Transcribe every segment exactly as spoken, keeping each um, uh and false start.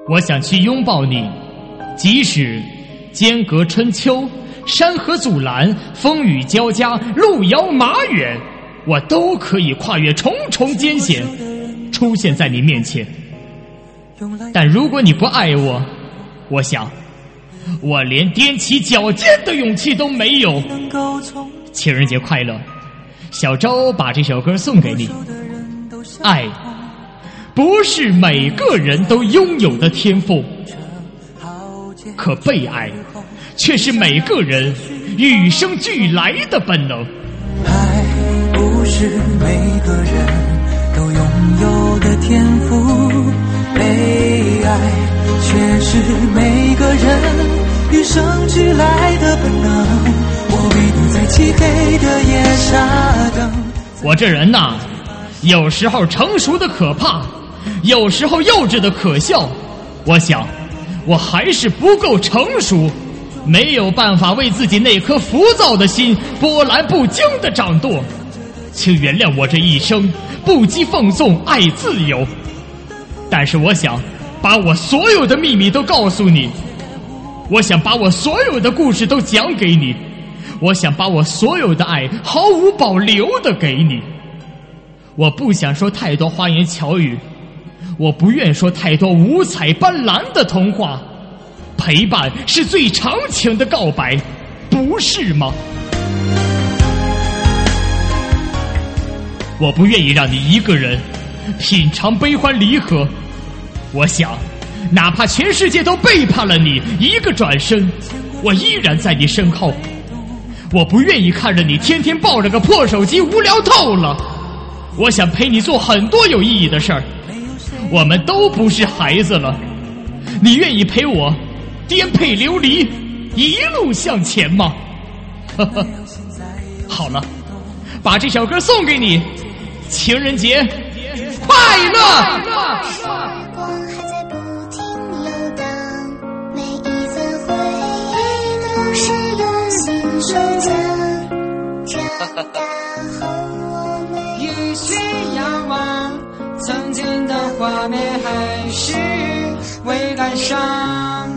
我想去拥抱你，即使间隔春秋，山河阻拦，风雨交加，路遥马远，我都可以跨越重重艰险，出现在你面前。但如果你不爱我，我想我连踮起脚尖的勇气都没有。情人节快乐，小周把这首歌送给你。爱不是每个人都拥有的天赋，可被爱却是每个人与生俱来的本能。 爱不是每个人都拥有的天赋，被爱却是每个人与生俱来的本能。我为你在漆黑的夜傻等。 我这人呐，有时候成熟的可怕，有时候幼稚的可笑。我想我还是不够成熟，没有办法为自己那颗浮躁的心波澜不惊的掌舵。请原谅我这一生不羁奉送爱自由，但是我想把我所有的秘密都告诉你，我想把我所有的故事都讲给你，我想把我所有的爱毫无保留的给你。我不想说太多花言巧语，我不愿说太多五彩斑斓的童话。陪伴是最长情的告白，不是吗？我不愿意让你一个人品尝悲欢离合。我想哪怕全世界都背叛了你，一个转身我依然在你身后。我不愿意看着你天天抱着个破手机无聊透了。我想陪你做很多有意义的事儿。我们都不是孩子了，你愿意陪我颠沛流离一路向前吗？呵呵，好了，把这首歌送给你，情人节快乐！ 时光还在不停游荡，每一次回忆都是用心收藏。长大后我们一起仰望，曾经的画面还是未感伤。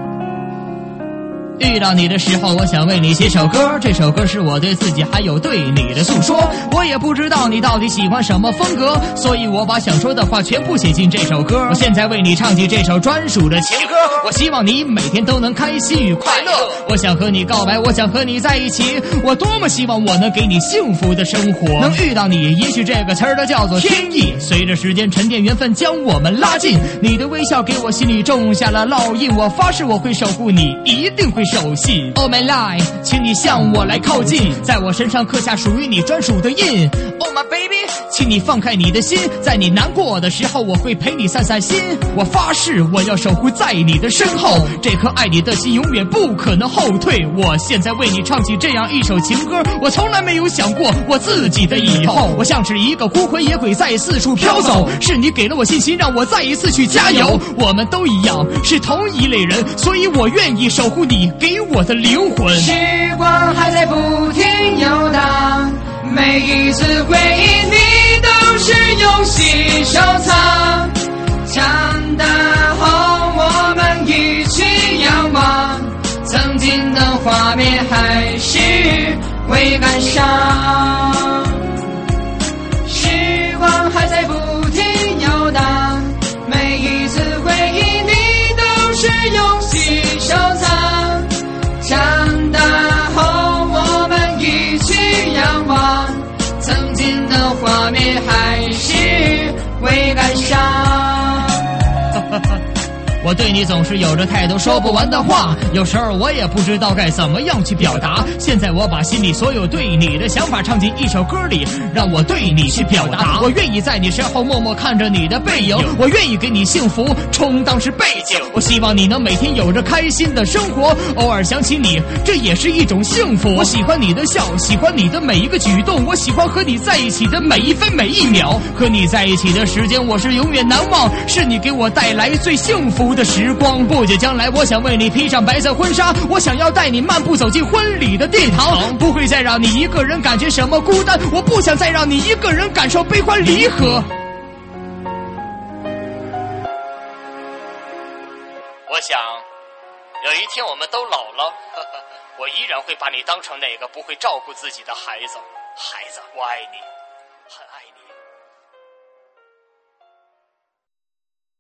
遇到你的时候，我想为你写首歌，这首歌是我对自己还有对你的诉说。我也不知道你到底喜欢什么风格，所以我把想说的话全部写进这首歌。我现在为你唱起这首专属的情歌，我希望你每天都能开心与快乐。我想和你告白，我想和你在一起，我多么希望我能给你幸福的生活。能遇到你，也许这个词儿都叫做天意。随着时间沉淀，缘分将我们拉近，你的微笑给我心里种下了烙印。我发誓我会守护你，一定会守信。 Oh my life， 请你向我来靠近，在我身上刻下属于你专属的印。Oh my baby， 请你放开你的心，在你难过的时候我会陪你散散心。我发誓我要守护在你的身后，这颗爱你的心永远不可能后退。我现在为你唱起这样一首情歌，我从来没有想过我自己的以后。我像是一个孤魂野鬼在四处飘走，是你给了我信心，让我再一次去加油。我们都一样是同一类人，所以我愿意守护你给我的灵魂。 时光还在不停游荡，每一次回忆你都是用心收藏。长大后我们一起仰望，曾经的画面还是会感伤。时光还在不停游荡，每一次回忆你都是用心收藏。长大后我们一起仰望，曾经的画面还是会感伤。 我对你总是有着太多说不完的话，有时候我也不知道该怎么样去表达。现在我把心里所有对你的想法唱进一首歌里，让我对你去表达。我愿意在你身后默默看着你的背影，我愿意给你幸福充当是背景。我希望你能每天有着开心的生活，偶尔想起你，这也是一种幸福。我喜欢你的笑，喜欢你的每一个举动，我喜欢和你在一起的每一分每一秒。和你在一起的时间我是永远难忘，是你给我带来最幸福的时光。不久将来我想为你披上白色婚纱，我想要带你漫步走进婚礼的殿堂，不会再让你一个人感觉什么孤单，我不想再让你一个人感受悲欢离合。 我想有一天我们都老了，呵呵，我依然会把你当成那个不会照顾自己的孩子。孩子，我爱你，很爱你。